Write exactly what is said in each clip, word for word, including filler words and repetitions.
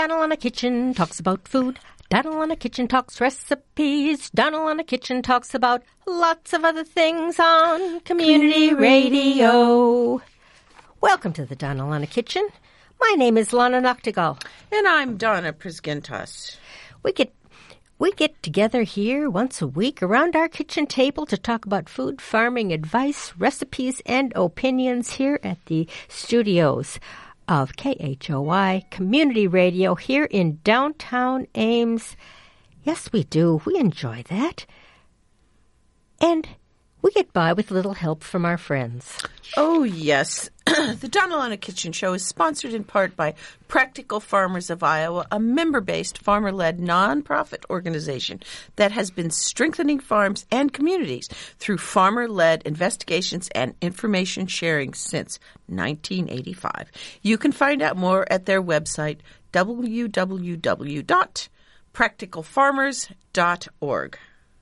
Donald on a Kitchen talks about food. Donald on a Kitchen talks recipes. Donald on a Kitchen talks about lots of other things on community radio. Welcome to the Donald on a Kitchen. My name is Lana Noctegal. And I'm Donna Prisgentas. We get we get together here once a week around our kitchen table to talk about food, farming, advice, recipes, and opinions here at the studios of K H O Y Community Radio here in downtown Ames. Yes, we do. We enjoy that. And we get by with little help from our friends. Oh, yes. The Donald on a Kitchen show is sponsored in part by Practical Farmers of Iowa, a member-based, farmer-led nonprofit organization that has been strengthening farms and communities through farmer-led investigations and information sharing since nineteen eighty-five. You can find out more at their website, w w w dot practical farmers dot org.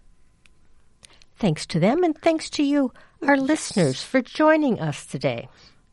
Thanks to them, and thanks to you, our listeners, for joining us today.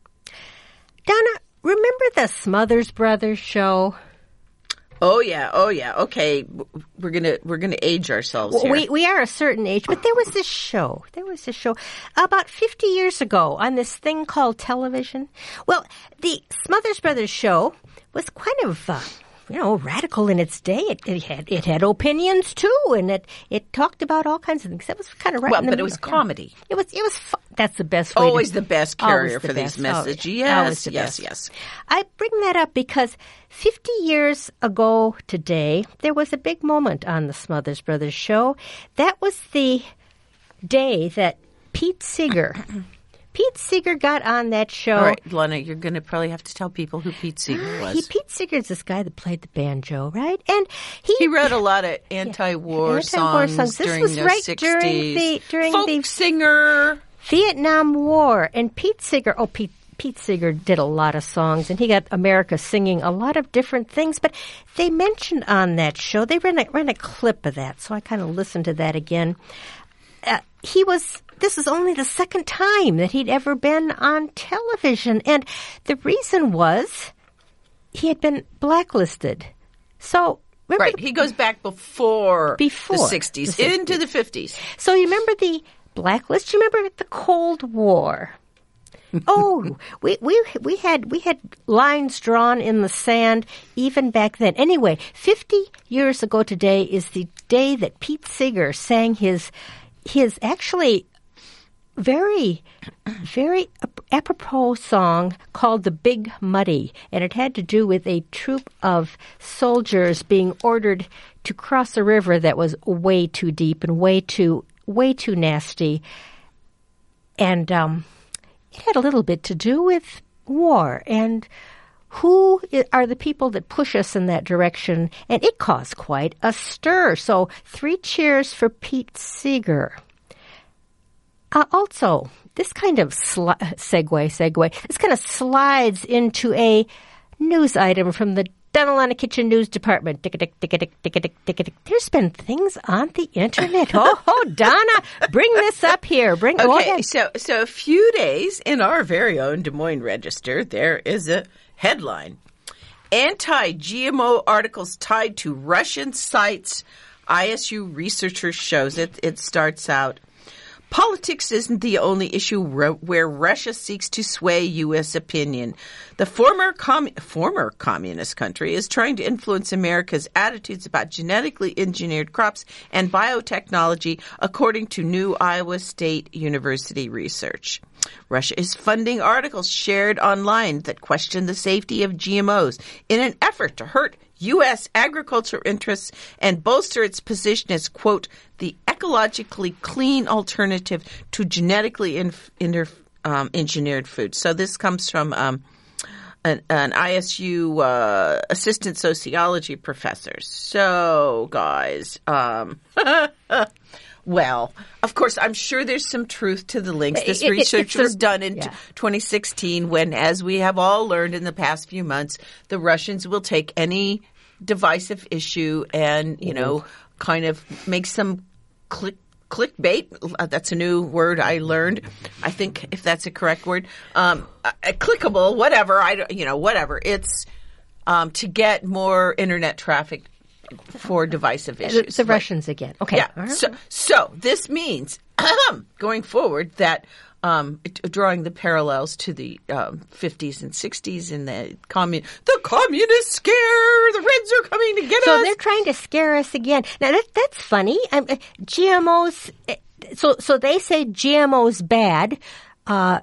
Donna, remember the Smothers Brothers show? Oh yeah, oh yeah. Okay, we're gonna we're gonna age ourselves well, here. We we are a certain age, but there was this show. There was this show about fifty years ago on this thing called television. Well, the Smothers Brothers show was kind of Uh, you know, radical in its day. It, it had it had opinions too, and it, it talked about all kinds of things. That was kind of right. Well, in the but middle. it was comedy. It was it was. Fun. That's the best way. Always to, the best carrier the for best. these messages. Always, yes, always the yes, best. yes. I bring that up because fifty years ago today, there was a big moment on the Smothers Brothers show. That was the day that Pete Seeger. Pete Seeger got on that show. All right, Lana, you're going to probably have to tell people who Pete Seeger was. He, Pete Seeger's this guy that played the banjo, right? And he he wrote a lot of anti-war, yeah, anti-war songs, songs. This during was the right sixties. during the during Folk the singer. Vietnam War. And Pete Seeger, oh, Pete Pete Seeger did a lot of songs, and he got America singing a lot of different things. But they mentioned on that show, they ran a, ran a clip of that, so I kind of listened to that again. Uh, he was. This is only the second time that he'd ever been on television. And the reason was he had been blacklisted. So, remember Right. the, He goes back before, before the sixties, the sixties, into the fifties. So, you remember the blacklist? You remember the Cold War? oh, we, we we had we had lines drawn in the sand even back then. Anyway, fifty years ago today is the day that Pete Seeger sang his his actually very, very apropos song called The Big Muddy, and it had to do with a troop of soldiers being ordered to cross a river that was way too deep and way too, way too nasty. And um, it had a little bit to do with war and who are the people that push us in that direction, and it caused quite a stir. So three cheers for Pete Seeger. Uh, also, this kind of sli- segue, segue, this kind of slides into a news item from the Donald on a Kitchen News Department. Tick-a-tick, tick-a-tick, tick-a-tick, tick-a-tick. There's been things on the internet. Oh, oh, Donna, bring this up here. Bring. Go Okay, ahead. so so a few days in our very own Des Moines Register, there is a headline: Anti-G M O articles tied to Russian sites. I S U researcher shows it. It starts out. Politics isn't the only issue where Russia seeks to sway U S opinion. The former com- former communist country is trying to influence America's attitudes about genetically engineered crops and biotechnology, according to new Iowa State University research. Russia is funding articles shared online that question the safety of G M Os in an effort to hurt U S agriculture interests and bolster its position as, quote, the ecologically clean alternative to genetically inf- inter- um, engineered food. So this comes from um, an, an I S U uh, assistant sociology professor. So, guys, um, well, of course, I'm sure there's some truth to the links. This It- it- research it's a- was done in yeah. twenty sixteen when, as we have all learned in the past few months, the Russians will take any divisive issue and, you know, kind of make some click clickbait. Uh, that's a new word I learned. I think if that's a correct word, um, uh, clickable, whatever. I don't, you know, whatever. It's um, to get more internet traffic for divisive issues. The Like- Russians again. Okay. Yeah. All right. So, so this means going forward that um, t- drawing the parallels to the um, fifties and sixties and the commun the communist scare, the Reds are coming to get So us. they're trying to scare us again. Now that that's funny. Um, uh, G M Os. uh, So so they say G M Os bad. Uh,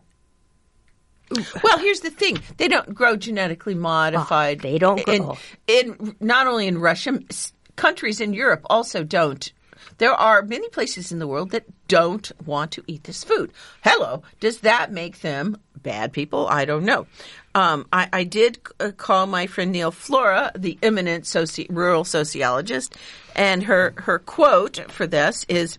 Well, here's the thing: they don't grow genetically modified. Oh, they don't grow. In, in not only in Russia, s- countries in Europe also don't. There are many places in the world that don't want to eat this food. Hello, does that make them bad people? I don't know. Um, I, I did uh, call my friend Neil Flora, the eminent soci- rural sociologist, and her her quote for this is.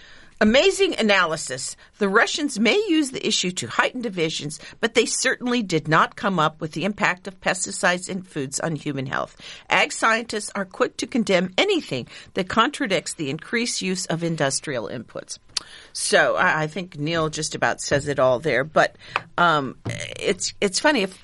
Amazing analysis. The Russians may use the issue to heighten divisions, but they certainly did not come up with the impact of pesticides in foods on human health. Ag scientists are quick to condemn anything that contradicts the increased use of industrial inputs. So I, I think Neil just about says it all there. But um, it's it's funny if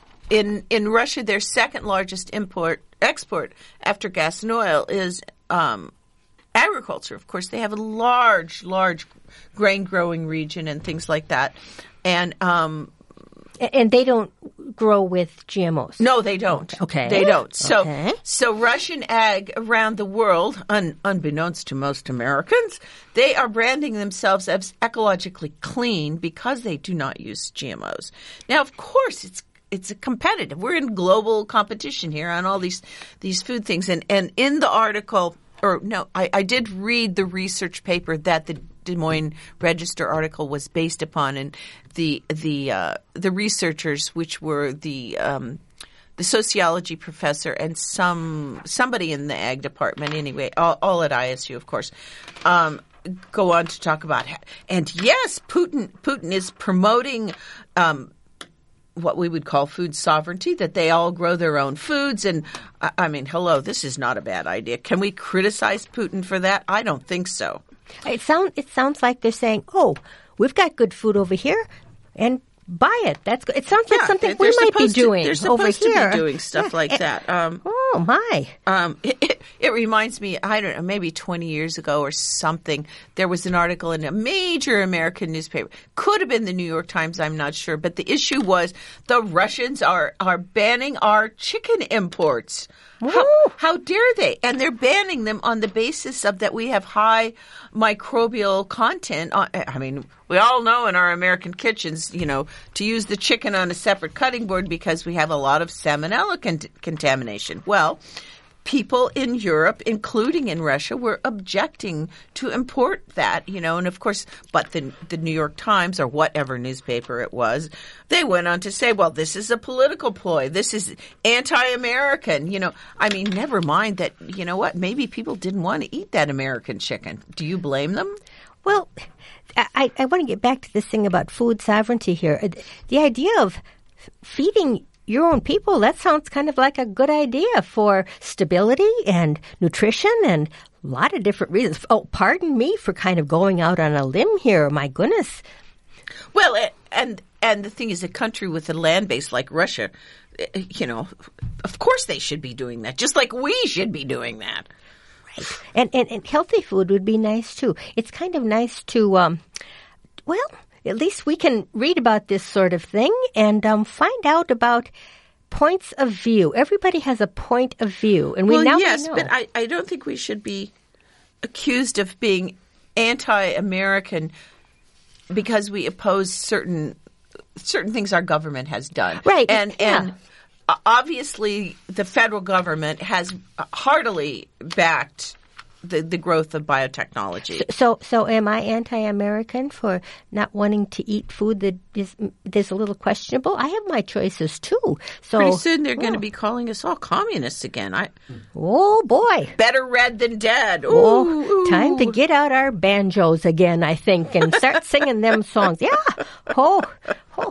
in in Russia their second largest import export after gas and oil is. Um, Agriculture, of course, they have a large, large grain growing region and things like that. And um, and they don't grow with G M Os. no, they don't. Okay. They don't. So, Okay. so Russian ag around the world, un, unbeknownst to most Americans, they are branding themselves as ecologically clean because they do not use G M Os. Now, of course, it's it's a competitive. We're in global competition here on all these these food things. And and in the article. Or no, I, I did read the research paper that the Des Moines Register article was based upon, and the the uh, the researchers, which were the um, the sociology professor and some somebody in the ag department, anyway, all, all at I S U, of course, um, go on to talk about. And yes, Putin Putin is promoting. Um, what we would call food sovereignty, that they all grow their own foods. And, I I mean, hello, this is not a bad idea. Can we criticize Putin for that? I don't think so. It sound it sounds like they're saying, "Oh, we've got good food over here, and buy it." That's good. It sounds like Yeah, something they're we might be supposed to- doing they're over supposed to be here. doing stuff Yeah, like it- that. Um, oh my! Um, it, it, it reminds me, I don't know, maybe twenty years ago or something, there was an article in a major American newspaper. Could have been the New York Times, I'm not sure. But the issue was the Russians are, are banning our chicken imports. How, how dare they? And they're banning them on the basis of that we have high microbial content. On, I mean, we all know in our American kitchens, you know, to use the chicken on a separate cutting board because we have a lot of salmonella con- contamination. Well, people in Europe, including in Russia, were objecting to import that, you know, and of course, but the, the New York Times or whatever newspaper it was, they went on to say, well, this is a political ploy. This is anti-American. You know, I mean, never mind that, you know what, maybe people didn't want to eat that American chicken. Do you blame them? Well, I, I want to get back to this thing about food sovereignty here. Uh, The idea of feeding your own people, that sounds kind of like a good idea for stability and nutrition and a lot of different reasons. Oh, pardon me for kind of going out on a limb here. My goodness. Well, it, and and the thing is, a country with a land base like Russia, eh, you know, of course they should be doing that, just like we should be doing that. And, and, and healthy food would be nice, too. It's kind of nice to, um, well, at least we can read about this sort of thing and um, find out about points of view. Everybody has a point of view. And we Well, now yes, we know. but I, I don't think we should be accused of being anti-American because we oppose certain certain things our government has done. Right, And yeah. and uh, obviously the federal government has heartily backed the, the growth of biotechnology. So, so am I anti-American for not wanting to eat food that is there's a little questionable? I have my choices too. So Pretty soon they're going to oh. be calling us all communists again. I Oh boy! better red than dead. Ooh, Oh, ooh. time to get out our banjos again, I think, and start singing them songs. Yeah. Oh, oh.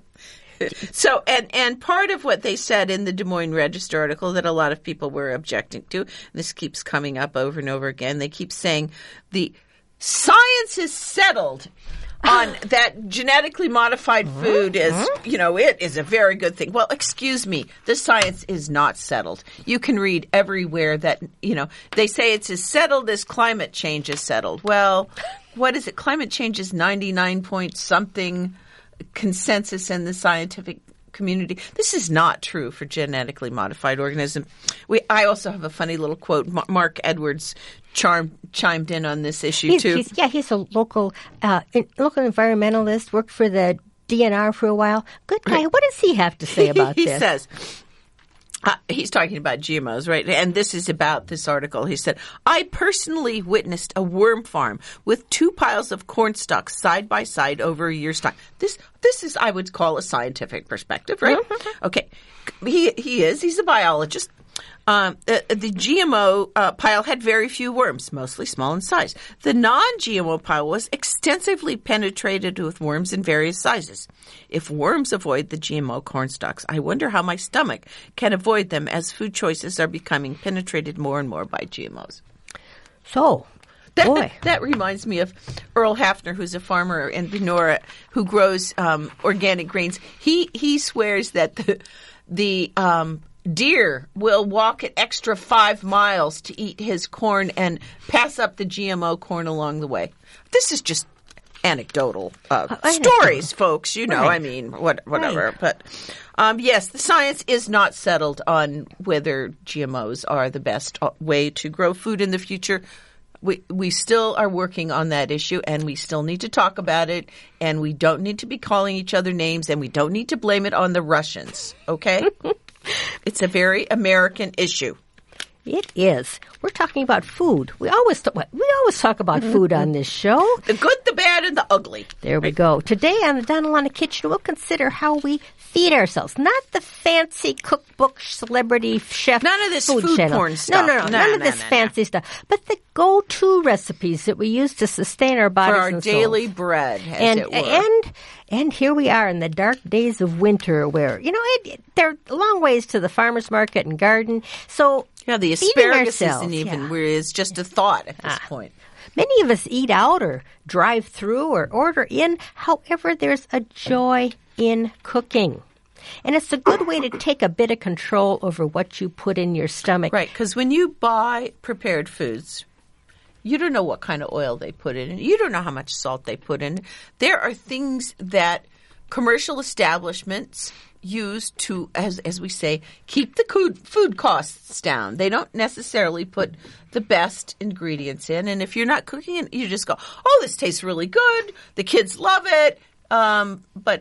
So, and, and part of what they said in the Des Moines Register article that a lot of people were objecting to, and this keeps coming up over and over again, they keep saying the science is settled on that genetically modified food is, you know, it is a very good thing. Well, excuse me, the science is not settled. You can read everywhere that, you know, they say it's as settled as climate change is settled. Well, what is it? Climate change is ninety-nine point something consensus in the scientific community. This is not true for genetically modified organisms. We, I also have a funny little quote. M- Mark Edwards charm, chimed in on this issue he's, too. He's, yeah, he's a local uh, in, local environmentalist. Worked for the D N R for a while. Good guy. What does he have to say about he this? He says. Uh, he's talking about G M Os, right? And this is about this article. He said, I personally witnessed a worm farm with two piles of corn stalks side by side over a year's time. This this is, I would call, a scientific perspective, right? Okay. He, he is. He's a biologist. Um, the, the G M O uh, pile had very few worms, mostly small in size. The non-G M O pile was extensively penetrated with worms in various sizes. If worms avoid the G M O corn stalks, I wonder how my stomach can avoid them as food choices are becoming penetrated more and more by G M Os. So, that, boy. That reminds me of Earl Hafner, who's a farmer in Benora who grows um, organic grains. He he swears that the the um, deer will walk an extra five miles to eat his corn and pass up the G M O corn along the way. This is just anecdotal uh, uh, stories, folks. You know, right. I mean, what, whatever. Right. But um, yes, the science is not settled on whether G M Os are the best way to grow food in the future. We we still are working on that issue, and we still need to talk about it, and we don't need to be calling each other names, and we don't need to blame it on the Russians, okay? It's a very American issue. It is. We're talking about food. We always th- we always talk about food on this show. The good, the bad, and the ugly. There we go. Today on the Donalana Kitchen, we'll consider how we feed ourselves. Not the fancy cookbook, celebrity chef, None of this food, food channel. porn stuff. No, no, no. No, none of no, this no, fancy no. stuff. But the go-to recipes that we use to sustain our bodies For our and daily souls. bread, as and, it were. And and here we are in the dark days of winter, where you know it, it, they're a long ways to the farmers market and garden. So yeah, the feeding asparagus ourselves, isn't even yeah. where it's just a thought at this Ah. point. Many of us eat out or drive through or order in. However, there's a joy in cooking. And it's a good way to take a bit of control over what you put in your stomach. Right, because when you buy prepared foods, you don't know what kind of oil they put in. You don't know how much salt they put in. There are things that commercial establishments use to, as as we say, keep the food, food costs down. They don't necessarily put the best ingredients in. And if you're not cooking it, you just go, oh, this tastes really good. The kids love it. Um, but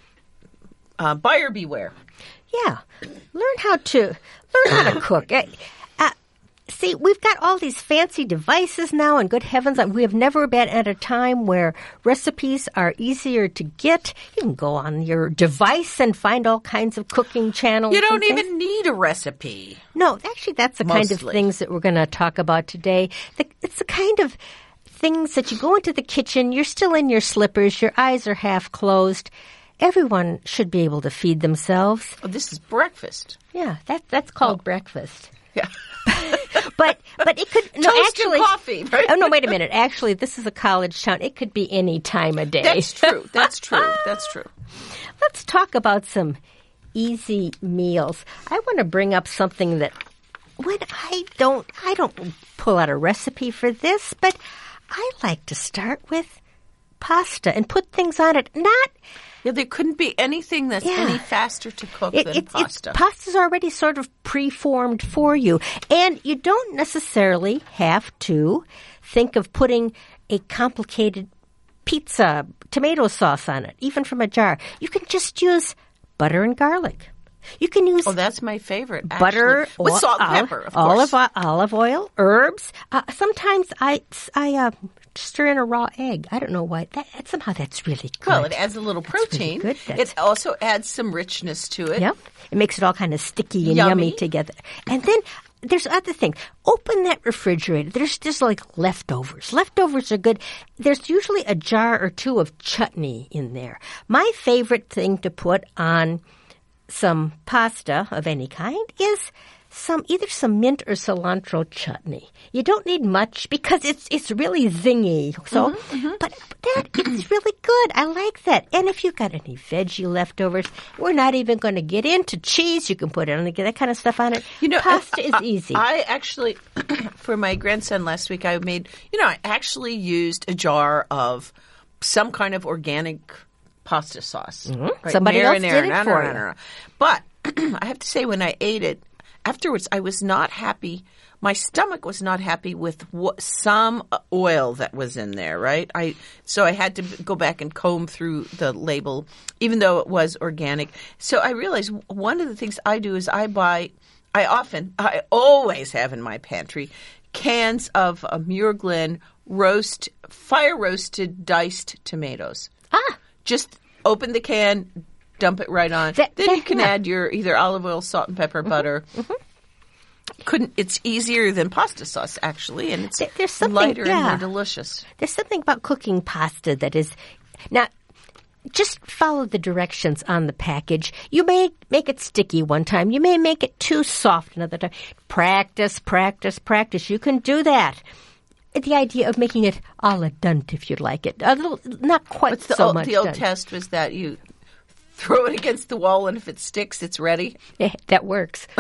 uh, buyer beware. Yeah. Learn how to learn how to cook. Uh, uh, see, we've got all these fancy devices now, and good heavens, we have never been at a time where recipes are easier to get. You can go on your device and find all kinds of cooking channels. You don't and things. even need a recipe. No, actually, that's the kind of Mostly. things that we're going to talk about today. The, it's the kind of things that you go into the kitchen, you're still in your slippers, your eyes are half closed. Everyone should be able to feed themselves. Oh, this is breakfast. Yeah, that that's called breakfast. Yeah. But but it could no Toast and actually coffee, right? Oh no, wait a minute. Actually, this is a college town. It could be any time of day. That's true. That's true. That's true. Let's talk about some easy meals. I want to bring up something that when I don't I don't pull out a recipe for this, but I like to start with pasta and put things on it. Not Yeah, there couldn't be anything that's Yeah. any faster to cook It, than it's, pasta. It's, pasta's already sort of pre-formed for you. And you don't necessarily have to think of putting a complicated pizza tomato sauce on it, even from a jar. You can just use butter and garlic. You can use Oh, that's my favorite. Actually. butter, with ol- salt and ol- pepper, of course. olive, o- olive oil, herbs. Uh, sometimes I, I uh, stir in a raw egg. I don't know why. That, that somehow that's really good. Well, it adds a little That's really protein. good. That's- It also adds some richness to it. Yep. It makes it all kind of sticky and yummy, Yummy. together. And then there's other things. Open that refrigerator. There's just like leftovers. Leftovers are good. There's usually a jar or two of chutney in there. My favorite thing to put on some pasta of any kind is some either some mint or cilantro chutney. You don't need much because it's it's really zingy. So, mm-hmm, mm-hmm. but that it's really good. I like that. And if you've got any veggie leftovers, we're not even going to get into cheese. You can put it on that kind of stuff on it. You know, pasta is I, easy. I actually, for my grandson last week, I made. You know, I actually used a jar of some kind of organic pasta sauce. Mm-hmm. Right? Somebody else did it no, for no, you. no, no. But I have to say, when I ate it, afterwards, I was not happy. My stomach was not happy with what, some oil that was in there, right? I so I had to go back and comb through the label, even though it was organic. So I realized one of the things I do is I buy, I often, I always have in my pantry cans of uh, Muir Glen roast, fire roasted diced tomatoes. Ah, just open the can. Dump it right on. That, then that, you can yeah. add your either olive oil, salt and pepper, mm-hmm, butter. Mm-hmm. Couldn't it's easier than pasta sauce actually, and it's there, there's something, lighter yeah. and more delicious. There's something about cooking pasta that is now. Just follow the directions on the package. You may make it sticky one time. You may make it too soft another time. Practice, practice, practice. You can do that. The idea of making it al dente, if you'd like it, a little, not quite What's the so old, much. the old done. test was that you throw it against the wall, and if it sticks, it's ready. Yeah, that works.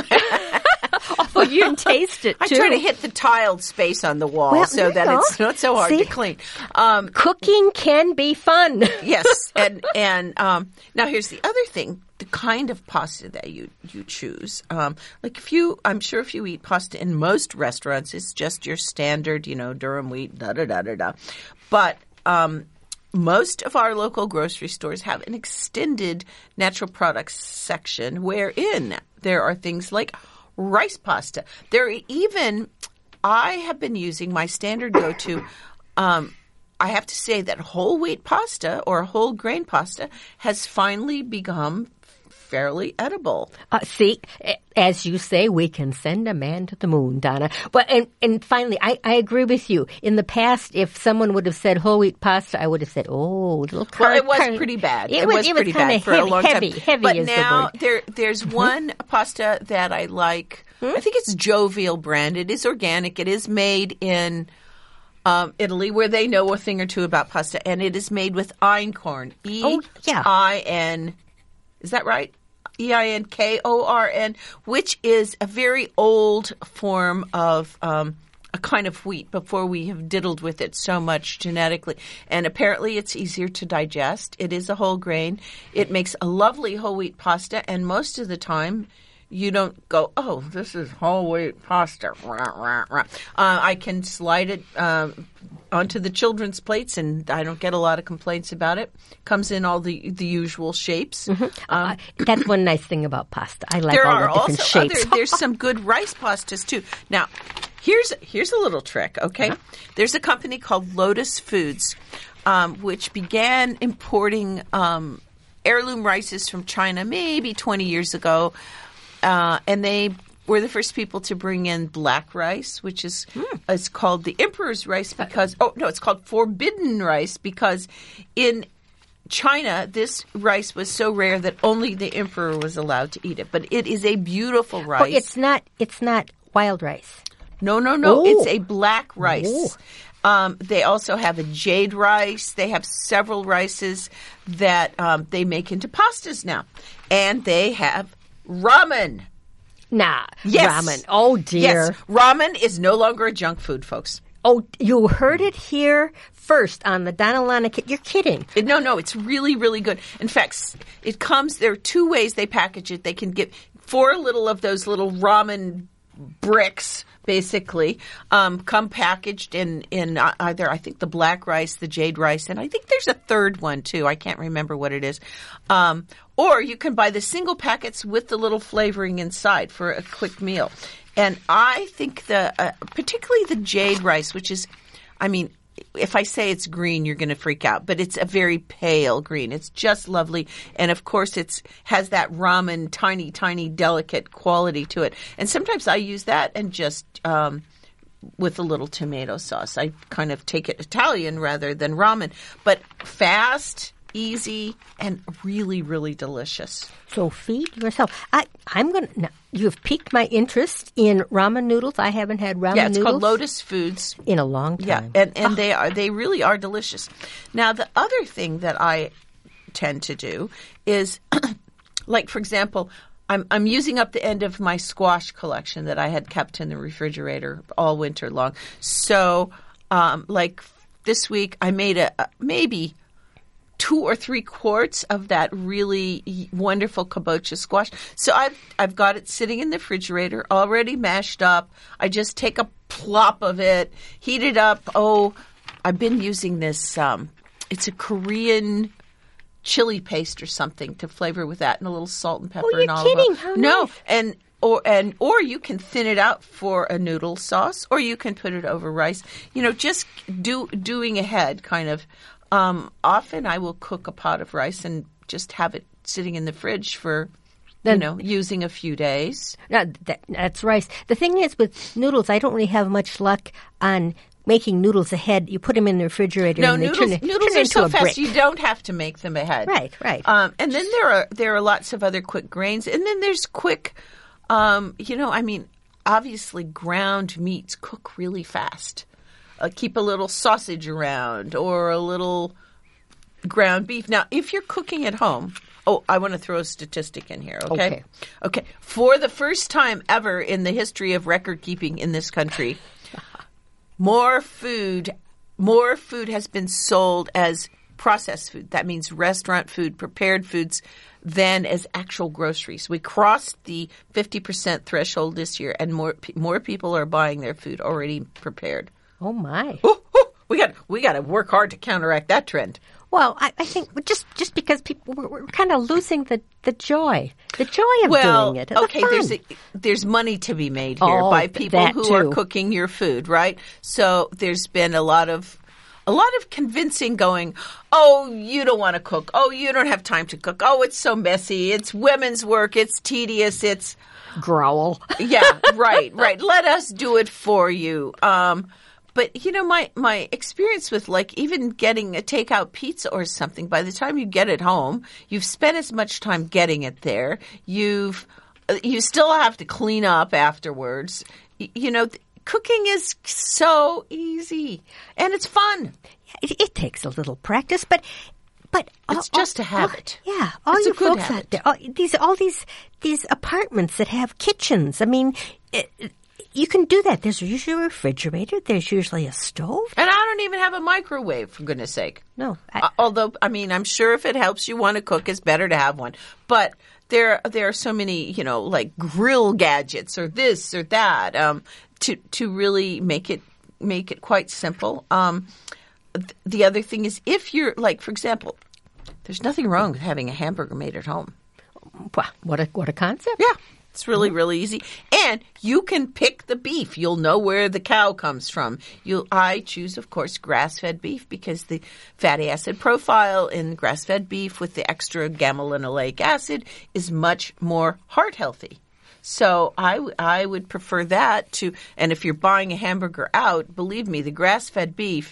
Although you can taste it, I too. try to hit the tiled space on the wall Well, so that no. it's not so hard See? to clean. Um, Cooking can be fun. yes, and and um, now here's the other thing: the kind of pasta that you you choose. Um, like if you, I'm sure if you eat pasta in most restaurants, it's just your standard, you know, durum wheat, da da da da da. But um, most of our local grocery stores have an extended natural products section wherein there are things like rice pasta. There are even, I have been using my standard go-to. Um, I have to say that whole wheat pasta or whole grain pasta has finally become fairly edible. Uh, see, as you say, we can send a man to the moon, Donna. But and, and finally, I, I agree with you. In the past, if someone would have said whole wheat pasta, I would have said, "Oh, little." Car- Well, it was car- pretty bad. It, It was, was it pretty was kind bad of for a heavy, long heavy, time. heavy But is now the word. there, there's one pasta that I like. I think it's Jovial brand. It is organic. It is made in um, Italy, where they know a thing or two about pasta, and it is made with einkorn. E Oh, yeah. I N. Is that right? E I N K O R N, which is a very old form of um, a kind of wheat before we have diddled with it so much genetically. And apparently it's easier to digest. It is a whole grain. It makes a lovely whole wheat pasta, and most of the time you don't go, oh, this is whole wheat pasta. Rah, rah, rah. Uh, I can slide it um, onto the children's plates, and I don't get a lot of complaints about it. Comes in all the the usual shapes. Mm-hmm. Um, uh, that's one nice thing about pasta. I like there all are the different also shapes. other. There's some good rice pastas too. Now, here's here's a little trick. Okay, Uh-huh. there's a company called Lotus Foods, um, which began importing um, heirloom rices from China maybe twenty years ago. Uh, and they were the first people to bring in black rice, which is Mm. it's called the emperor's rice because oh no, it's called forbidden rice because in China this rice was so rare that only the emperor was allowed to eat it. But it is a beautiful rice. Oh, it's not. It's not wild rice. No, no, no. Oh. It's a black rice. Oh. Um, they also have a jade rice. They have several rices that um, they make into pastas now, and they have ramen. Nah, Yes. ramen. Oh dear. Yes, ramen is no longer a junk food, folks. Oh, you heard it here first on the Donna Lana Kit. You're kidding. It- no, no, it's really, really good. In fact, s- it comes. There are two ways they package it. They can get four little of those little ramen bricks, basically, um, come packaged in in uh, either I think the black rice, the jade rice, and I think there's a third one too. I can't remember what it is. Um, or you can buy the single packets with the little flavoring inside for a quick meal. And I think the uh, particularly the jade rice, which is, I mean, if I say it's green, you're going to freak out, but it's a very pale green. It's just lovely. And of course, it's has that ramen, tiny, tiny, delicate quality to it. And sometimes I use that and just um, with a little tomato sauce. I kind of take it Italian rather than ramen, but fast easy, and really, really delicious. So feed yourself. I, I'm going to, you've piqued my interest in ramen noodles. I haven't had ramen Yeah, it's noodles called Lotus Foods. in a long time. Yeah, and, and they are they really are delicious. Now, the other thing that I tend to do is, like, for example, I'm I'm using up the end of my squash collection that I had kept in the refrigerator all winter long. So, um, like this week, I made a, a maybe two or three quarts of that really wonderful kabocha squash. So I've I've got it sitting in the refrigerator, already mashed up. I just take a plop of it, heat it up. Oh, I've been using this. Um, it's a Korean chili paste or something to flavor with that, and a little salt and pepper. Oh, you're and olive kidding. oil. How No, nice. and or and or you can thin it out for a noodle sauce, or you can put it over rice. You know, just do doing ahead, kind of. Um, often I will cook a pot of rice and just have it sitting in the fridge for, Then- you know, using a few days. No, that, that's rice. The thing is with noodles, I don't really have much luck on making noodles ahead. You put them in the refrigerator No, and they noodles, turn, it- noodles turn are into so a fast brick. you don't have to make them ahead. Right, right. Um, and then there are there are lots of other quick grains, and then there's quick, um, you know, I mean, obviously ground meats cook really fast. Uh, keep a little sausage around or a little ground beef. Now, if you're cooking at home, oh, I want to throw a statistic in here, okay? Okay. Okay. For the first time ever in the history of record keeping in this country, more food, more food has been sold as processed food. That means restaurant food, prepared foods, than as actual groceries. We crossed the fifty percent threshold this year, and more pe- more people are buying their food already prepared. Oh, my. Ooh, ooh, we got we got to work hard to counteract that trend. Well, I, I think just just because people we're, we're kind of losing the, the joy, the joy of Well, doing it. The okay, fun. there's a, there's money to be made here Oh, by th- people that who are too. cooking your food, right? So there's been a lot of a lot of convincing going, "Oh, you don't want to cook. Oh, you don't have time to cook. Oh, it's so messy. It's women's work. It's tedious. It's growl. yeah, right, right. Let us do it for you." Um But, you know, my, my experience with, like, even getting a takeout pizza or something, by the time you get it home, you've spent as much time getting it there. You've you still have to clean up afterwards. Y- You know, th- cooking is so easy, and it's fun. It, it takes a little practice, but but It's all- just a all- habit. all- yeah, all It's a you good folks habit. out there, all, these all these these apartments that have kitchens. I mean, it, it- you can do that. There's usually a refrigerator. There's usually a stove. And I don't even have a microwave, for goodness sake. No, I, Uh, although, I mean, I'm sure if it helps you want to cook, it's better to have one. But there, there are so many, you know, like grill gadgets or this or that, um, to to really make it make it quite simple. Um, th- the other thing is, if you're like, for example, there's nothing wrong with having a hamburger made at home. wow, what a what a concept. Yeah. It's really, really easy. And you can pick the beef. You'll know where the cow comes from. You'll, I choose, of course, grass-fed beef because the fatty acid profile in grass-fed beef with the extra gamma-linoleic acid is much more heart healthy. So I, w- I would prefer that to – and if you're buying a hamburger out, believe me, the grass-fed beef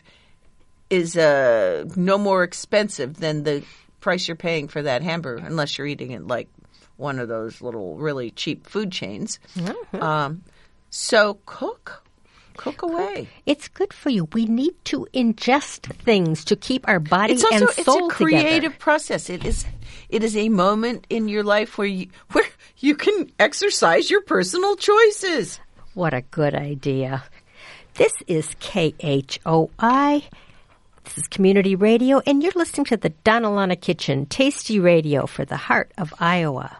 is uh, no more expensive than the price you're paying for that hamburger unless you're eating it like – one of those little really cheap food chains. Mm-hmm. Um, so cook, cook away. It's good for you. We need to ingest things to keep our body It's also and it's soul a creative together. process. It is it is a moment in your life where you where you can exercise your personal choices. What a good idea. This is K H O I. This is Community Radio, and you're listening to the Donalana Kitchen, tasty radio for the heart of Iowa.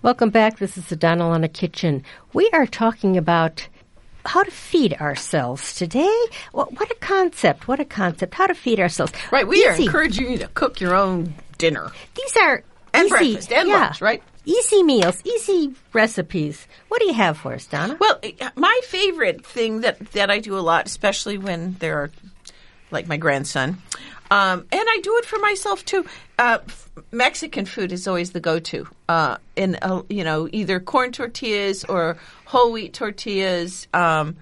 Welcome back. This is the Donalana Kitchen. We are talking about how to feed ourselves today. What, what a concept. What a concept. How to feed ourselves. Right. We Easy. are encouraging you to cook your own dinner. These are And easy, breakfast and yeah, lunch, right? Easy meals, easy recipes. What do you have for us, Donna? Well, my favorite thing that, that I do a lot, especially when there are, like my grandson, um, and I do it for myself too. Uh, Mexican food is always the go-to. Uh, in uh, you know, either corn tortillas or whole wheat tortillas, um,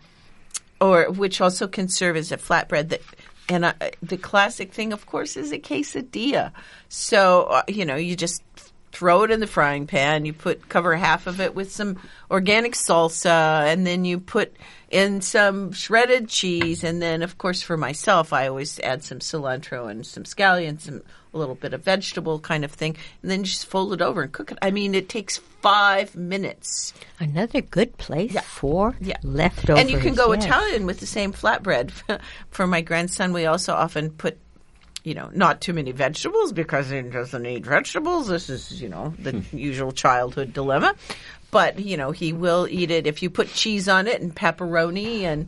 or which also can serve as a flatbread. That and uh, the classic thing, of course, is a quesadilla. So uh, you know, you just throw it in the frying pan. You put cover half of it with some organic salsa, and then you put in some shredded cheese. And then, of course, for myself, I always add some cilantro and some scallions, some a little bit of vegetable kind of thing, and then just fold it over and cook it. I mean, it takes five minutes. Another good place Yeah. for Yeah. leftovers. And you can go yes. Italian with the same flatbread. For my grandson, we also often put, you know, not too many vegetables because he doesn't eat vegetables. This is, you know, the usual childhood dilemma. But, you know, he will eat it if you put cheese on it and pepperoni. And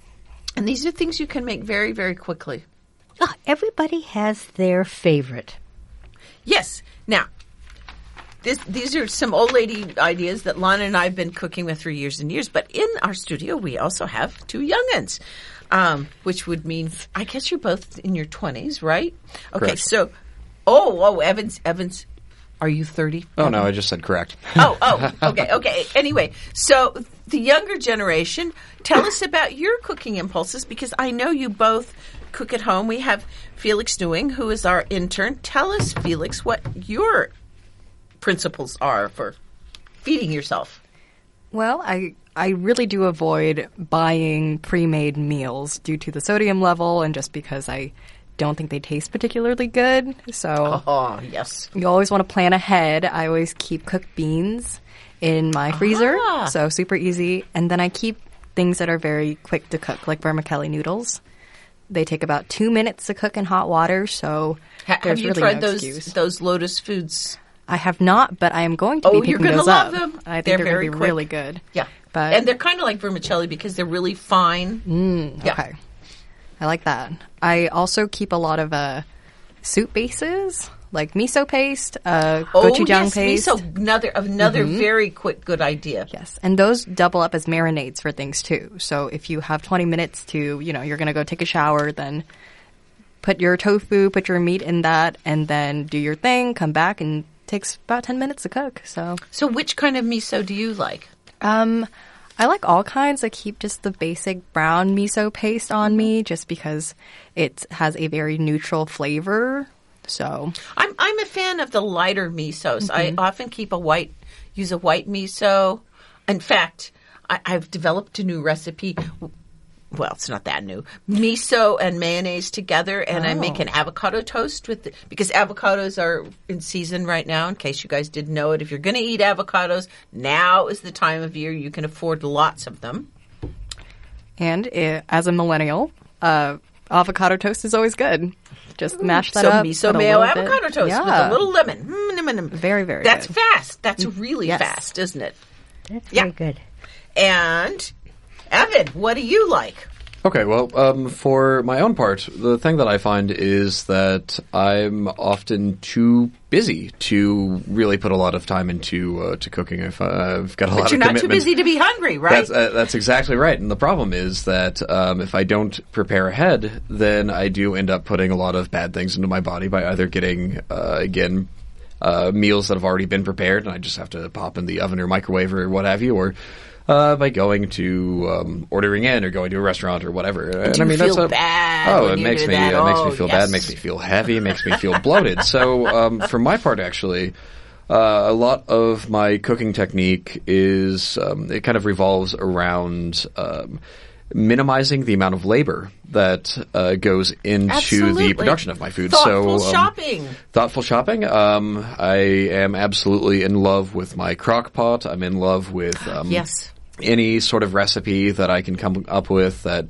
and these are things you can make very, very quickly. Oh, everybody has their favorite. Yes. Now, this, these are some old lady ideas that Lana and I have been cooking with for years and years. But in our studio, we also have two young'uns. Um, which would mean, I guess you're both in your twenties, right? Okay, Correct. so, oh, oh, Evans, Evans, are you thirty? Oh, no, I just said correct. Oh, oh, okay, okay. Anyway, so the younger generation, tell us about your cooking impulses, because I know you both cook at home. We have Felix Newing, who is our intern. Tell us, Felix, what your principles are for feeding yourself. Well, I I really do avoid buying pre-made meals due to the sodium level and just because I don't think they taste particularly good. So Oh, yes. you always want to plan ahead. I always keep cooked beans in my freezer, Ah. so super easy. And then I keep things that are very quick to cook, like vermicelli noodles. They take about two minutes to cook in hot water, so Ha- there's have you really tried no those excuse. those Lotus Foods? I have not, but I am going to Oh, be you're picking gonna those love up. them. I think They're they're, very going to be quick. really good. Yeah. But And they're kind of like vermicelli because they're really fine. Mm, Yeah. Okay. I like that. I also keep a lot of uh, soup bases, like miso paste, uh, Oh, gochujang yes, paste. miso, another, another very quick, good idea. Yes, and those double up as marinades for things too. So if you have twenty minutes to, you know, you're going to go take a shower, then put your tofu, put your meat in that, and then do your thing, come back, and it takes about ten minutes to cook. So So which kind of miso do you like? Um, I like all kinds. I keep just the basic brown miso paste on me just because it has a very neutral flavor. So, I'm I'm a fan of the lighter misos. I often keep a white, use a white miso. In fact, I, I've developed a new recipe. Well, it's not that new. Miso and mayonnaise together, and I make an avocado toast with the, because avocados are in season right now. In case you guys didn't know it, if you're going to eat avocados, now is the time of year you can afford lots of them. and uh as a millennial, uh, avocado toast is always good. Just mash that so up. miso put a mayo little bit- avocado toast with Yeah. a little lemon. Mm, mm, mm. Very, very That's good. fast. That's really Yes. fast, isn't it? That's Yeah. very good. And Evan, what do you like? Okay, well, um, for my own part, the thing that I find is that I'm often too busy to really put a lot of time into uh, to cooking. I've, uh, I've got a lot But you're of not too commitment. busy to be hungry, right? That's, uh, that's exactly right. And the problem is that um, if I don't prepare ahead, then I do end up putting a lot of bad things into my body by either getting, uh, again, uh, meals that have already been prepared and I just have to pop in the oven or microwave or what have you, or uh, by going to um, ordering in or going to a restaurant or whatever. And Do you I mean, feel that's a, bad Oh, when it you makes do me that? it makes Oh, me feel yes. bad, makes me feel heavy, makes me feel bloated. So um, for my part, actually. Uh, a lot of my cooking technique is um, it kind of revolves around um, minimizing the amount of labor that uh, goes into Absolutely. the production of my food. Thoughtful so, um, shopping. Thoughtful shopping. Um, I am absolutely in love with my crock pot. I'm in love with um, Yes. any sort of recipe that I can come up with that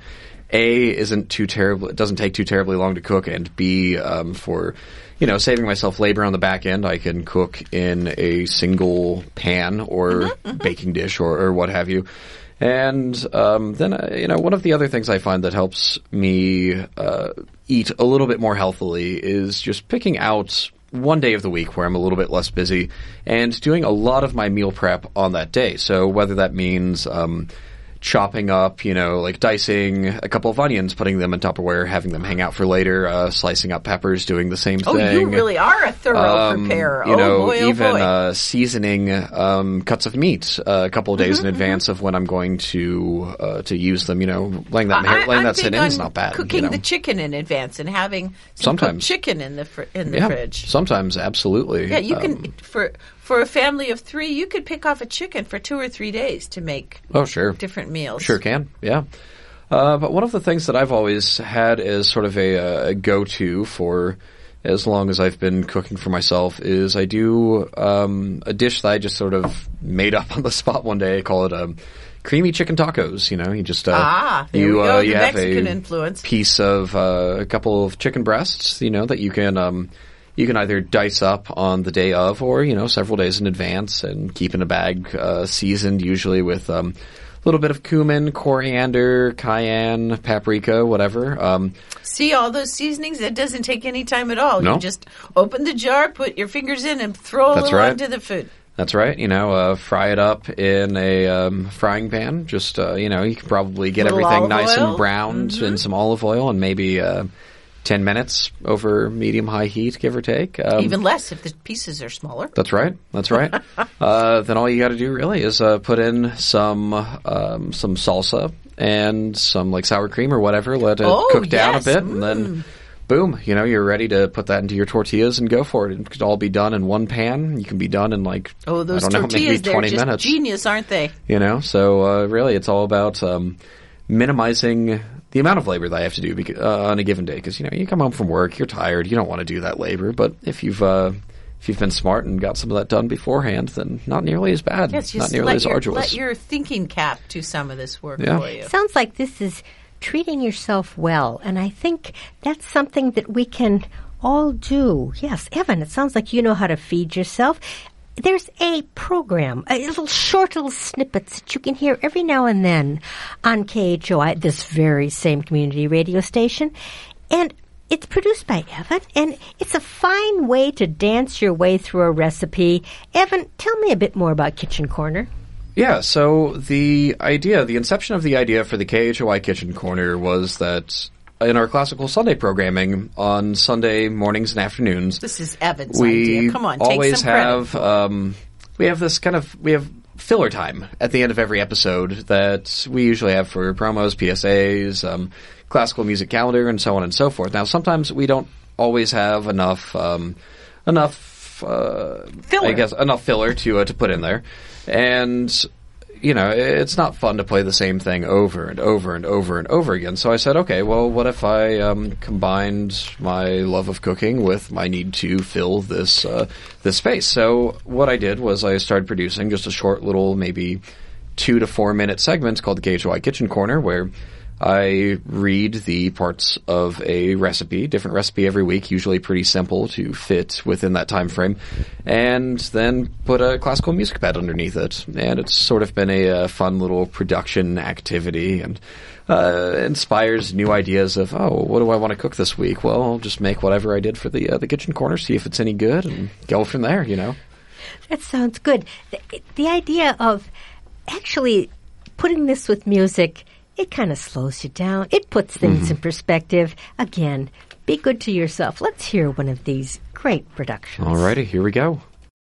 A, isn't too terrible, it doesn't take too terribly long to cook, and B, um, for, you know, saving myself labor on the back end, I can cook in a single pan or mm-hmm, mm-hmm. baking dish or, or what have you. And um, then, uh, you know, one of the other things I find that helps me uh, eat a little bit more healthily is just picking out one day of the week where I'm a little bit less busy and doing a lot of my meal prep on that day. So whether that means um, chopping up, you know, like dicing a couple of onions, putting them in Tupperware, having them hang out for later, uh, slicing up peppers, doing the same oh, thing. Oh, you really are a thorough um, preparer. You oh, know, boy, oh, even boy. Uh, seasoning um, cuts of meat uh, a couple of days mm-hmm, in advance mm-hmm. of when I'm going to uh, to use them. You know, laying that I, laying I'm that sit in is not bad. Cooking you know? the chicken in advance and having some sometimes cooked chicken in the fr- in the yeah, fridge. Sometimes, absolutely. Yeah, you um, can for for a family of three, you could pick off a chicken for two or three days to make. Oh, sure. Different meals. Sure can. Yeah. Uh, but one of the things that I've always had as sort of a, a go-to for as long as I've been cooking for myself is I do um, a dish that I just sort of made up on the spot one day. I call it um, creamy chicken tacos. You know, you just uh, ah, there you we go. uh, The you have Mexican a influence. piece of uh, a couple of chicken breasts. You know that you can. Um, You can either dice up on the day of or, you know, several days in advance and keep in a bag uh, seasoned usually with um, a little bit of cumin, coriander, cayenne, paprika, whatever. Um, See, all those seasonings, it doesn't take any time at all. No. You just open the jar, put your fingers in, and throw a That's little right. onto the food. That's right. You know, uh, fry it up in a um, frying pan. Just, uh, you know, you can probably get Little everything olive nice oil. and browned Mm-hmm. in some olive oil and maybe uh, ten minutes over medium-high heat, give or take. Um, Even less if the pieces are smaller. That's right. That's right. uh, then all you got to do really is uh, put in some um, some salsa and some like sour cream or whatever. Let it Oh, cook down yes. a bit, and then boom, you know, you're ready to put that into your tortillas and go for it. It could all be done in one pan. You can be done in like Oh, those I don't know, tortillas, maybe they're twenty just minutes. genius, aren't they? You know, so uh, really, it's all about um, minimizing the amount of labor that I have to do bec- uh, on a given day. Because you know, you come home from work, you're tired, you don't want to do that labor. But if you've uh, if you've been smart and got some of that done beforehand, then not nearly as bad, Yes, not just nearly let as your, arduous. let your thinking cap do some of this work Yeah. for you. Sounds like this is treating yourself well, and I think that's something that we can all do. Yes, Evan, it sounds like you know how to feed yourself. There's a program, a little short little snippets that you can hear every now and then on K H O I, this very same community radio station, and it's produced by Evan, and it's a fine way to dance your way through a recipe. Evan, tell me a bit more about Kitchen Corner. Yeah, so the idea, the inception of the idea for the K H O I Kitchen Corner was that in our classical Sunday programming on Sunday mornings and afternoons, This is Evan's we idea. Come on, always take some credit. have um, we have this kind of we have filler time at the end of every episode that we usually have for promos, P S As, um, classical music calendar, and so on and so forth. Now, sometimes we don't always have enough um, enough uh, Filler. I guess enough filler to uh, to put in there, and you know, it's not fun to play the same thing over and over and over and over again. So I said, okay, well, what if I um, combined my love of cooking with my need to fill this uh, this space? So what I did was I started producing just a short little, maybe two to four minute segments called the K H O I Kitchen Corner, where I read the parts of a recipe, different recipe every week, usually pretty simple to fit within that time frame, and then put a classical music bed underneath it. And it's sort of been a, uh fun little production activity, and uh, inspires new ideas of, oh, what do I want to cook this week? Well, I'll just make whatever I did for the uh, the kitchen corner, see if it's any good, and go from there, you know? That sounds good. The, the idea of actually putting this with music, it kind of slows you down. It puts things Mm-hmm. in perspective. Again, be good to yourself. Let's hear one of these great productions. Alrighty, here we go.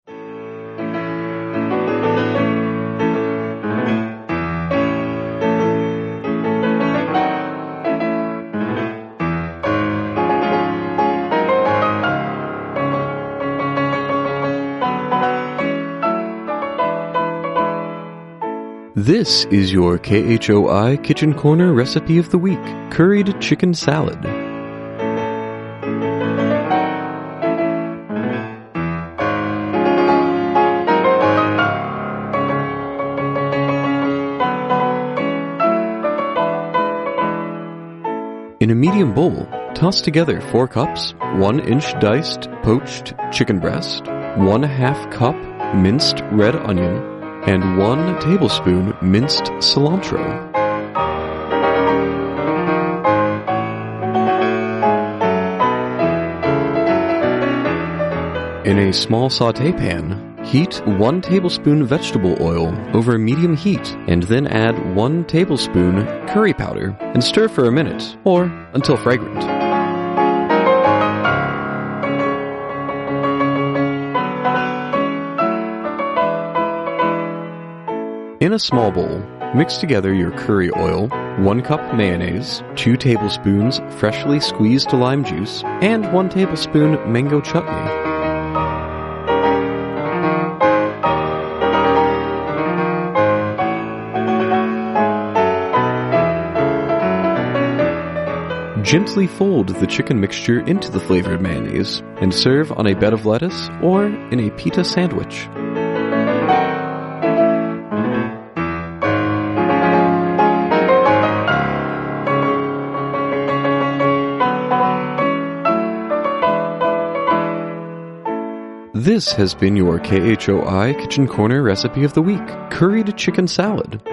This is your K H O I Kitchen Corner recipe of the week, curried chicken salad. medium bowl, toss together four cups, one inch diced poached chicken breast, one half cup minced red onion, and one tablespoon minced cilantro. In a small sauté pan, heat one tablespoon vegetable oil over medium heat and then add one tablespoon curry powder and stir for a minute or until fragrant. In a small bowl, mix together your curry oil, one cup mayonnaise, two tablespoons freshly squeezed lime juice, and one tablespoon mango chutney. Gently fold the chicken mixture into the flavored mayonnaise and serve on a bed of lettuce or in a pita sandwich. This has been your K H O I Kitchen Corner recipe of the week, curried chicken salad.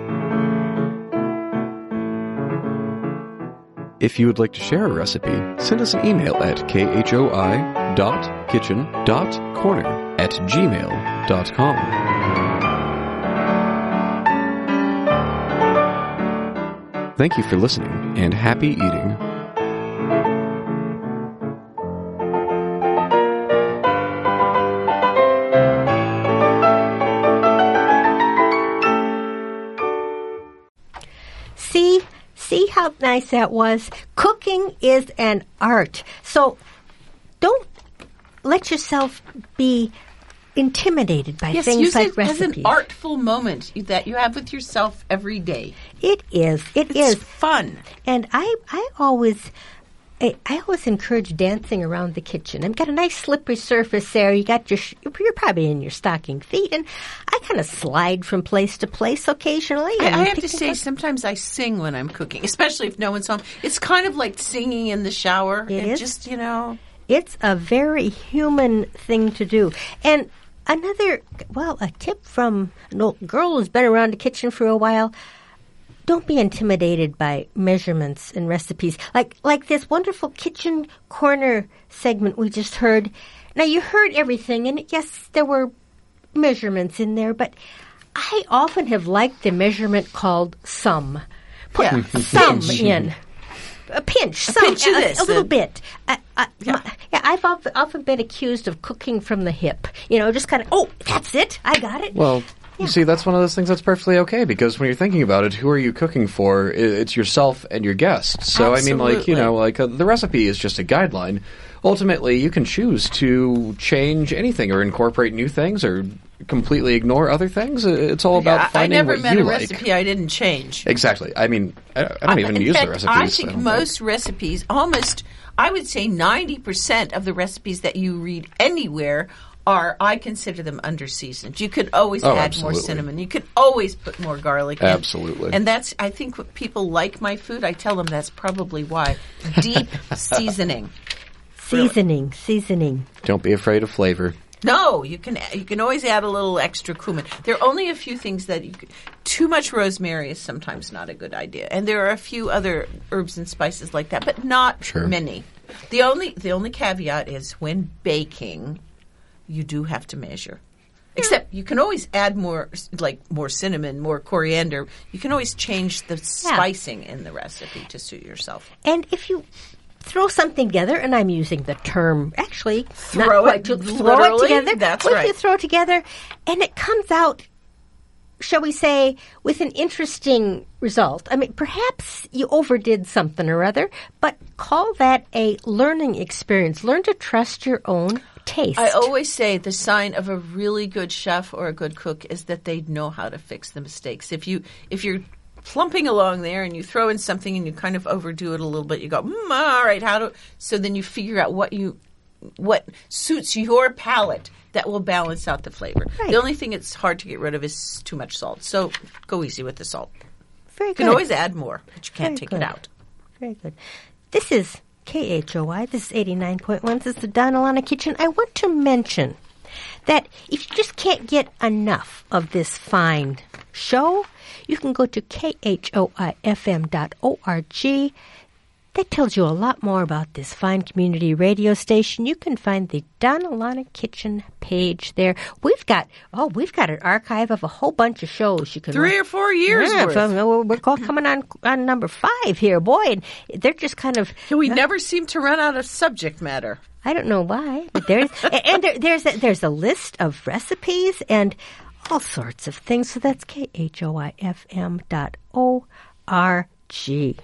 If you would like to share a recipe, send us an email at khoi dot kitchen dot corner at gmail dot com. Thank you for listening, and happy eating. See? See how nice that was? Cooking is an art. So don't let yourself be intimidated by Yes, things use like it recipes. as an artful moment that you have with yourself every day. It is. It It's is. fun. And I, I always, I, I always encourage dancing around the kitchen. I've got a nice slippery surface there. You got your, sh- you're probably in your stocking feet, and I kind of slide from place to place occasionally. I, and I have pick to say, up- sometimes I sing when I'm cooking, especially if no one's home. It's kind of like singing in the shower. It It is. just, you know. It's a very human thing to do. And another, well, a tip from an old girl who's been around the kitchen for a while. Don't be intimidated by measurements and recipes. Like like this wonderful kitchen corner segment we just heard. Now, you heard everything, and yes, there were measurements in there, but I often have liked the measurement called sum. Put Yeah. some Pinch. in. A pinch, some, pinch of a, this a little and- bit. I, I, Yeah. my- yeah, I've often, often been accused of cooking from the hip. You know, just kind of, oh, that's it, I got it. Well, you see, that's one of those things that's perfectly okay, because when you're thinking about it, who are you cooking for? I- It's yourself and your guests. So, I mean, like, you know, like uh, the recipe is just a guideline. Ultimately, you can choose to change anything or incorporate new things or completely ignore other things. Uh, It's all about Yeah, I- I finding never what met you a like. recipe I didn't change. Exactly. I mean, I, I don't even In use fact, the recipes. I think don't most recipes, almost, I would say ninety percent of the recipes that you read anywhere are, I consider them underseasoned. You could always Oh, add more absolutely. cinnamon. You could always put more garlic in. Absolutely. And that's, I think, what people like my food. I tell them that's probably why. Deep seasoning. Seasoning, seasoning. Don't be afraid of flavor. No, you can you can always add a little extra cumin. There are only a few things that you could, too much rosemary is sometimes not a good idea, and there are a few other herbs and spices like that, but not Sure. many. The only the only caveat is when baking, you do have to measure. Except you can always add more, like more cinnamon, more coriander. You can always change the spicing in the recipe to suit yourself. And if you throw something together, and I'm using the term actually, not Throw quite it to- throw literally? it together. That's what if right. you throw it together, and it comes out, shall we say, with an interesting result? I mean, perhaps you overdid something or other, but call that a learning experience. Learn to trust your own taste. I always say the sign of a really good chef or a good cook is that they know how to fix the mistakes. If you if you're plumping along there and you throw in something and you kind of overdo it a little bit, you go, mm, all right, how do? So then you figure out what you what suits your palate that will balance out the flavor. Right. The only thing it's hard to get rid of is too much salt. So go easy with the salt. Very You good. can always add more, but you can't Very take good. it out. Very good. This is K H O I. This is eighty-nine point one. This is the Donna Lana Kitchen. I want to mention that if you just can't get enough of this fine show, you can go to K H O I F M dot org. That tells you a lot more about this fine community radio station. You can find the Donna Lana Kitchen page there. We've got, oh, we've got an archive of a whole bunch of shows you can Three or four years yeah, worth. so we're coming on, on number five here. Boy, and they're just kind of... We uh, never seem to run out of subject matter. I don't know why, but there's and there, there's a, there's a list of recipes and all sorts of things. So that's K H O I F M dot O R G.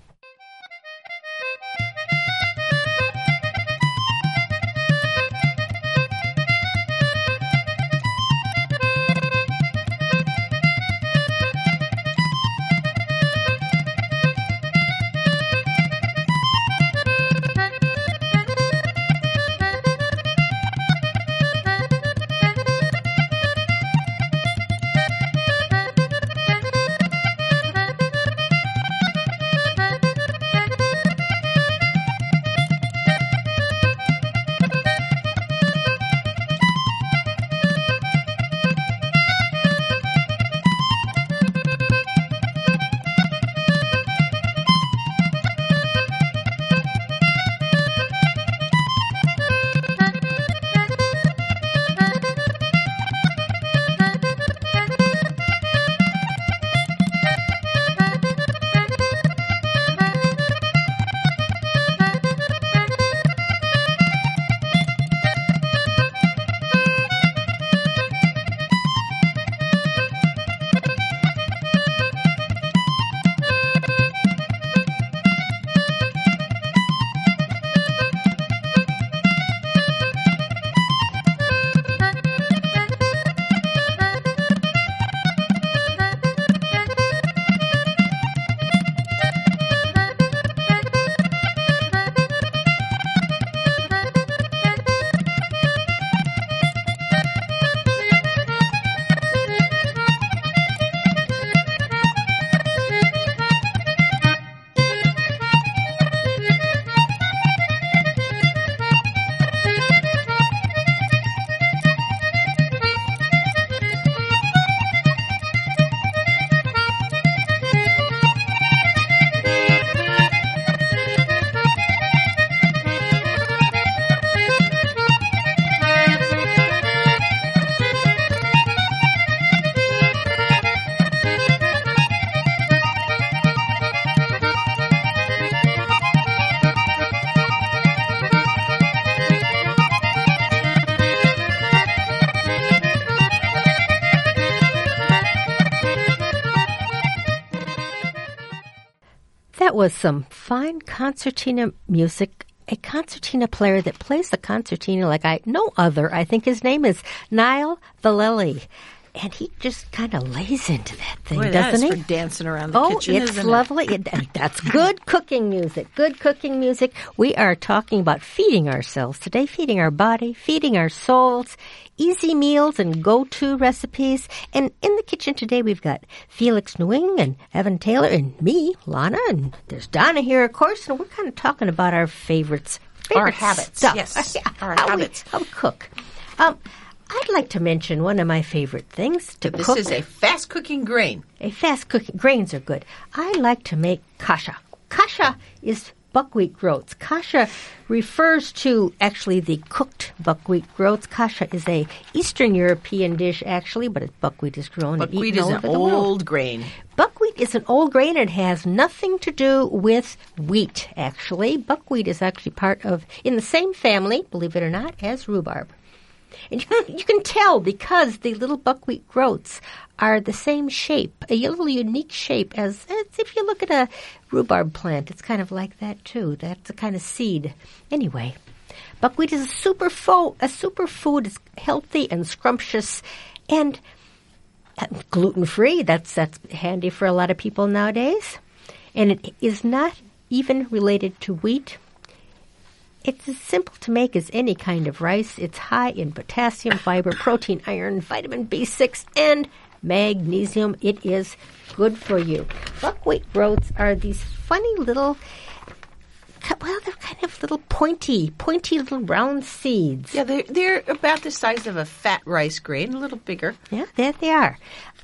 That was some fine concertina music. A concertina player that plays the concertina like I no other. I think his name is Niall Vallely. And he just kind of lays into that thing, Boy, doesn't that is he? for dancing around the oh, kitchen, it's isn't lovely. It? It, that's good cooking music. Good cooking music. We are talking about feeding ourselves today, feeding our body, feeding our souls, easy meals and go-to recipes. And in the kitchen today, we've got Felix Nguyen and Evan Taylor and me, Lana, and there's Donna here, of course. And we're kind of talking about our favorites, favorite Our habits, stuff. yes, Yeah, our how habits. We, how we cook. Um, I'd like to mention one of my favorite things to This cook. is a fast-cooking grain. A fast cooking. Grains are good. I like to make kasha. Kasha is buckwheat groats. Kasha refers to actually the cooked buckwheat groats. Kasha is a Eastern European dish actually, but it's buckwheat is grown and Buckwheat eaten is all an over the world. old grain. Buckwheat is an old grain and has nothing to do with wheat, actually. Buckwheat is actually part of, in the same family, believe it or not, as rhubarb. And you can, you can tell because the little buckwheat groats are the same shape, a little unique shape as, as if you look at a rhubarb plant. It's kind of like that too. That's a kind of seed. Anyway, buckwheat is a super fo- a superfood. It's healthy and scrumptious and gluten-free. That's that's handy for a lot of people nowadays. And it is not even related to wheat. It's as simple to make as any kind of rice. It's high in potassium, fiber, protein, iron, vitamin B six, and magnesium. It is good for you. Buckwheat groats are these funny little ki- well, they're kind of little pointy, pointy little round seeds. Yeah, they're, they're about the size of a fat rice grain, a little bigger. Yeah, there they are.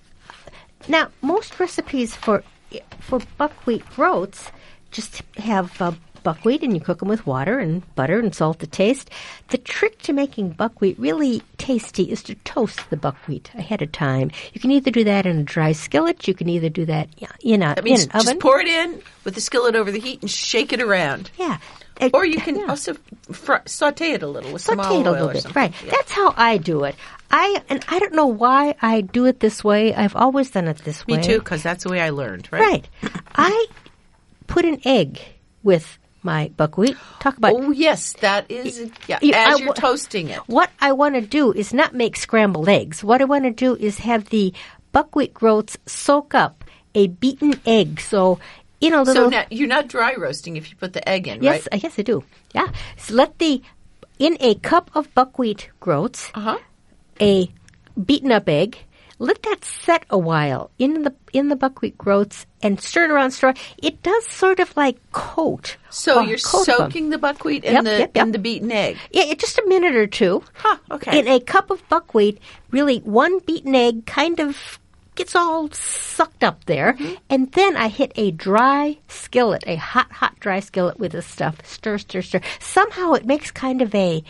Now, most recipes for for buckwheat groats just have uh, buckwheat, and you cook them with water and butter and salt to taste. The trick to making buckwheat really tasty is to toast the buckwheat ahead of time. You can either do that in a dry skillet. You can either do that in, a, That means in an just oven. pour it in with the skillet over the heat and shake it around. Yeah. Or you can Yeah. also fr- saute it a little with some Saute olive it a oil little or bit, something. right? Yeah. That's how I do it. I and I don't know why I do it this way. I've always done it this Me way. too, because that's the way I learned, right? Right. I put an egg with my buckwheat. Talk about Oh, yes, that is, yeah, You- as I you're wa- toasting it. what I want to do is not make scrambled eggs. What I want to do is have the buckwheat groats soak up a beaten egg. So in a little So now, you're not dry roasting if you put the egg in, yes, right? I guess I do. Yeah. So let the in a cup of buckwheat groats, Uh-huh. a beaten up egg. Let that set a while in the in the buckwheat groats and stir it around. Stir. It does sort of like coat. So uh, you're coat them. soaking the buckwheat in Yep, the yep, yep. in the beaten egg. Yeah, it- just a minute or two. Huh, okay. In a cup of buckwheat, really one beaten egg kind of gets all sucked up there. Mm-hmm. And then I hit a dry skillet, a hot, hot, dry skillet with this stuff. Stir, stir, stir. Somehow it makes kind of a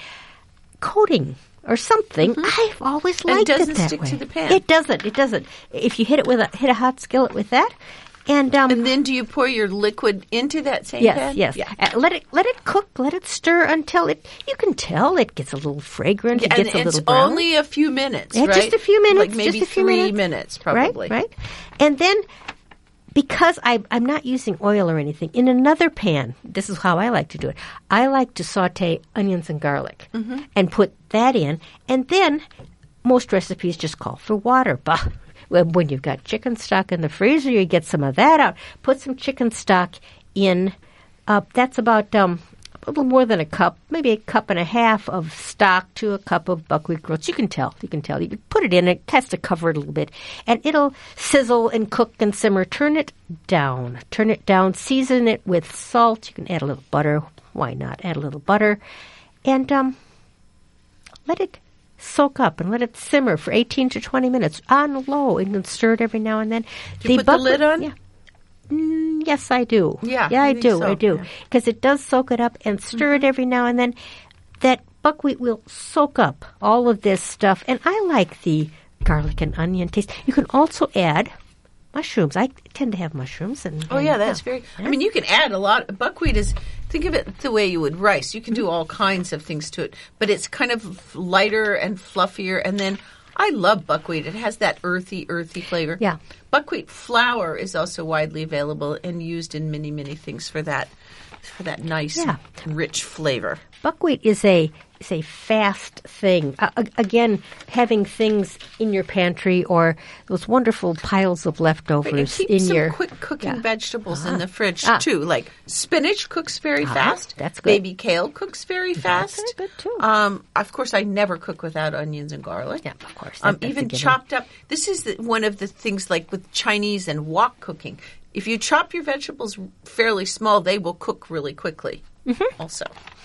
coating or something. I've always Mm-hmm. And it liked doesn't it that stick way. to the pan. It doesn't. It doesn't. If you hit it with a hit a hot skillet with that, and um, And then do you pour your liquid into that same Yes, pan? yes. Yeah. Uh, let it let it cook. Let it stir until it. You can tell it gets a little fragrant. It and gets a it's little brown. only a few minutes, Yeah, right? just a few minutes. Like maybe just a few three minutes, probably. Right, right. And then, because I, I'm not using oil or anything, in another pan, this is how I like to do it. I like to saute onions and garlic Mm-hmm. and put that in. And then, most recipes just call for water. Bah. When when you've got chicken stock in the freezer, you get some of that out. Put some chicken stock in. Uh, that's about um, a little more than a cup, maybe a cup and a half of stock to a cup of buckwheat groats. You can tell. You can tell. You can put it in. It has to cover it a little bit, and it'll sizzle and cook and simmer. Turn it down. Turn it down. Season it with salt. You can add a little butter. Why not? Add a little butter, and um, let it soak up and let it simmer for eighteen to twenty minutes on low, and then stir it every now and then. Do you put the lid on? Yeah. Mm, yes, I do. Yeah, yeah, I I, think do. so, I do yeah. because it does soak it up and stir it every now and then. That buckwheat will soak up all of this stuff, and I like the garlic and onion taste. You can also add mushrooms. I tend to have mushrooms, and Oh and, yeah, that's very. I mean, you can add a lot. Buckwheat is. Think of it the way you would rice. You can do all kinds of things to it, but it's kind of lighter and fluffier. And then I love buckwheat. It has that earthy, earthy flavor. Yeah. Buckwheat flour is also widely available and used in many, many things for that, for that nice, Yeah. rich flavor. Buckwheat is a is a fast thing. Uh, a- again, having things in your pantry or those wonderful piles of Right, and leftovers keep in some your quick cooking yeah. vegetables in the fridge Ah. too. Like spinach cooks very Ah, fast. that's good. Baby kale cooks very fast. very good, too. Um, of course, I never cook without onions and garlic. Yeah, of course. Um, That- that's a even given. chopped up. This is the, one of the things like with Chinese and wok cooking. If you chop your vegetables fairly small, they will cook really quickly. Mm-hmm. Also,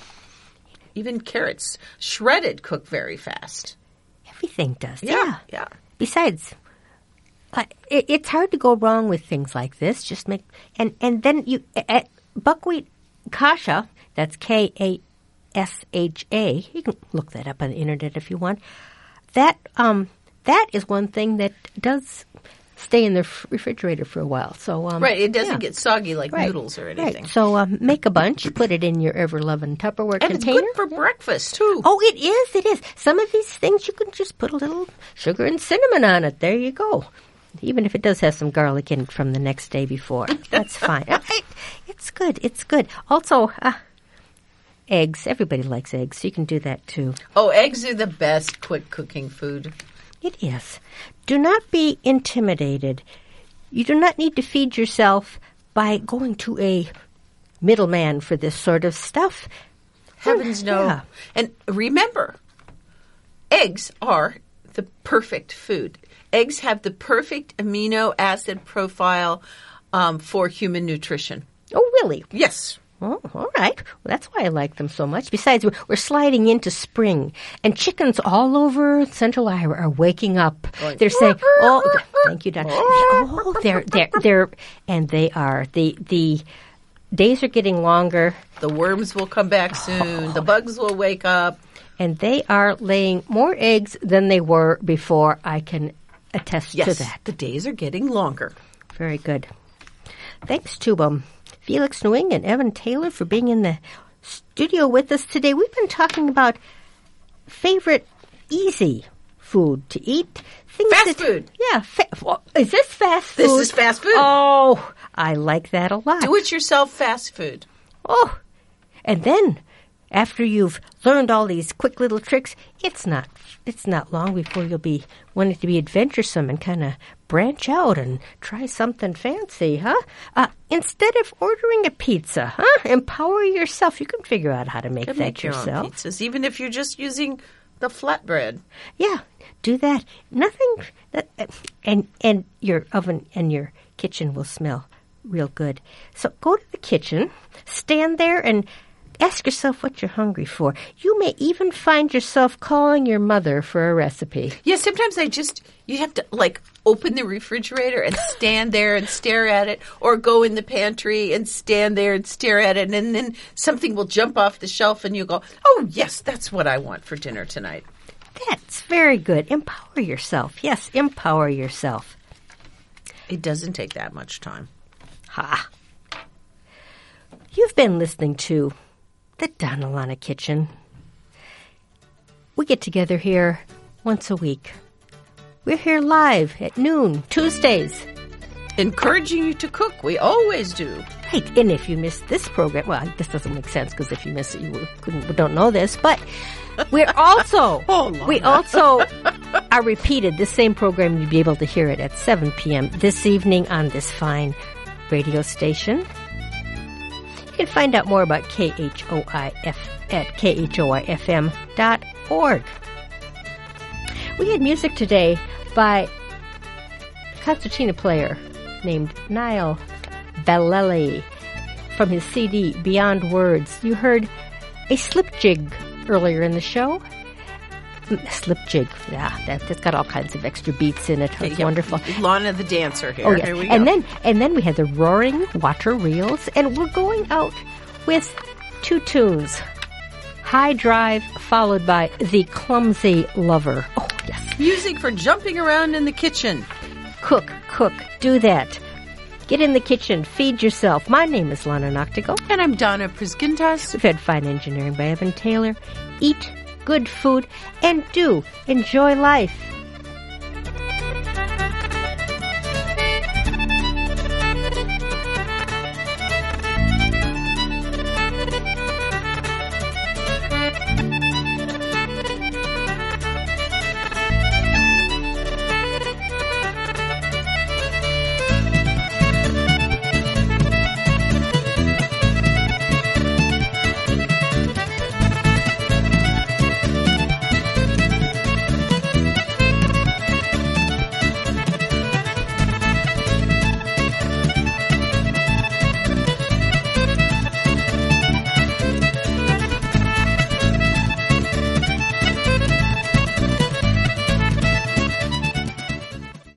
even carrots shredded cook very fast. Everything does. Yeah, Yeah. yeah. Besides, uh, it, it's hard to go wrong with things like this. Just make and and then you at buckwheat kasha. That's K A S H A. You can look that up on the internet if you want. That um that is one thing that does stay in the f- refrigerator for a while. So um, Right, it doesn't yeah. get soggy like Right, noodles or anything. Right. So um, make a bunch, put it in your ever-loving Tupperware And it's container. good for breakfast too. Oh, it is. It is. Some of these things you can just put a little sugar and cinnamon on it. There you go. Even if it does have some garlic in it from the next day before, that's fine. I, it's good. It's good. Also, uh, eggs. Everybody likes eggs, so you can do that too. Oh, eggs are the best quick cooking food. It is. Do not be intimidated. You do not need to feed yourself by going to a middleman for this sort of stuff. Heavens no. Yeah. And remember, eggs are the perfect food. Eggs have the perfect amino acid profile um, for human nutrition. Oh, really? Yes. Oh, all right. Well, that's why I like them so much. Besides, we're, we're sliding into spring, and chickens all over Central Iowa are waking up. Going, They're saying, "Oh, thank you, Don." Oh, they're they're they're, and they are the the days are getting longer, The worms will come back soon. The bugs will wake up. and they are laying more eggs than they were before. I can attest Yes, to that. the days are getting longer. Very good. Thanks to um, Felix Nguyen and Evan Taylor for being in the studio with us today. We've been talking about favorite easy food to eat. Things Fast that- food. Yeah. Fa- well, is this fast food? This is fast food. Oh, I like that a lot. Do-it-yourself fast food. Oh, and then after you've learned all these quick little tricks, it's not it's not long before you'll be wanting to be adventuresome and kind of branch out and try something fancy, huh? Uh, instead of ordering a pizza, huh? Empower yourself. You can figure out how to make You that make your own yourself. pizzas, even if you're just using the flatbread. Yeah, do that. Nothing, that, and and your oven and your kitchen will smell real good. So go to the kitchen, stand there, and ask yourself what you're hungry for. You may even find yourself calling your mother for a recipe. Yeah, sometimes I just, you have to like open the refrigerator and stand there and stare at it, or go in the pantry and stand there and stare at it, and then something will jump off the shelf and you go, oh yes, that's what I want for dinner tonight. That's very good. Empower yourself. Yes, empower yourself. It doesn't take that much time. Ha. You've been listening to the Donna Lana Kitchen. We get together here once a week. We're here live at noon, Tuesdays. Encouraging you to cook, we always do. Right, and if you missed this program, well, this doesn't make sense because if you miss it, you couldn't, don't know this. But we're also, Oh, Lana. we also are repeated. This same program, you'll be able to hear it at seven p.m. this evening on this fine radio station. You can find out more about K H O I F at K H O I F M dot org. We had music today by a concertina player named Niall Vallely from his C D Beyond Words. You heard a slip jig earlier in the show. Mm, Slip jig, yeah, that, that's got all kinds of extra beats in it. It's Yeah, wonderful. Lana the dancer here. Oh, yes. Here we and go. then and then we had the roaring water reels, and we're going out with two tunes. High Drive followed by The Clumsy Lover. Oh, yes. Music for jumping around in the kitchen. Cook, cook, do that. Get in the kitchen, feed yourself. My name is Lana Noctigal. And I'm Donna Priskintas. We've had fine engineering by Evan Taylor. Eat good food and do enjoy life.